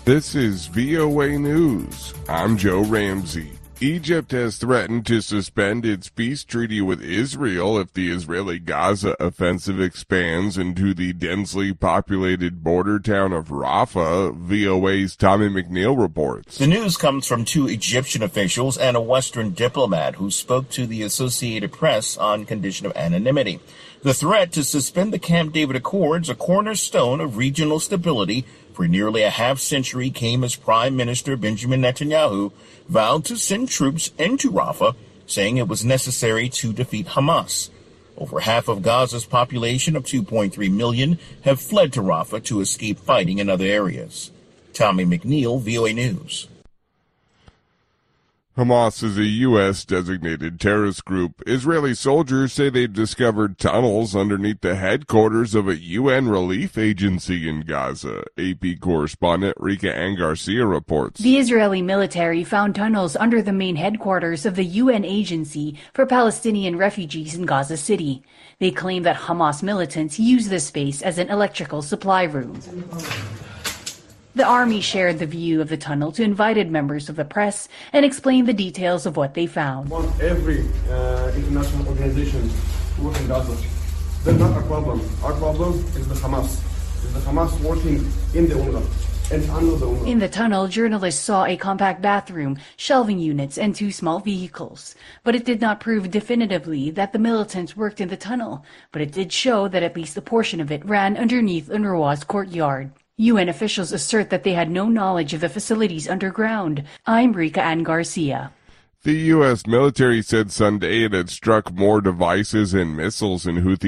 This is VOA News. I'm Joe Ramsey. Egypt has threatened to suspend its peace treaty with Israel if the Israeli Gaza offensive expands into the densely populated border town of Rafah, VOA's Tommy McNeil reports. The news comes from two Egyptian officials and a Western diplomat who spoke to the Associated Press on condition of anonymity. The threat to suspend the Camp David Accords, a cornerstone of regional stability for nearly a half-century, came as Prime Minister Benjamin Netanyahu vowed to send troops into Rafah, saying it was necessary to defeat Hamas. Over half of Gaza's population of 2.3 million have fled to Rafah to escape fighting in other areas. Tommy McNeil, VOA News. Hamas is a U.S.-designated terrorist group. Israeli soldiers say they've discovered tunnels underneath the headquarters of a UN relief agency in Gaza. AP correspondent Rika Ann Garcia reports. The Israeli military found tunnels under the main headquarters of the UN Agency for Palestinian Refugees in Gaza City. They claim that Hamas militants use the space as an electrical supply room. The army shared the view of the tunnel to invited members of the press and explained the details of what they found. I want every international organization to work in Gaza. They're not our problem. Our problem is the Hamas. Is the Hamas working in the UNRWA and under the UNRWA. In the tunnel, journalists saw a compact bathroom, shelving units, and two small vehicles. But it did not prove definitively that the militants worked in the tunnel. But it did show that at least a portion of it ran underneath UNRWA's courtyard. UN officials assert that they had no knowledge of the facilities underground. I'm Rika Ann Garcia. The U.S. military said Sunday it had struck more devices and missiles in Houthi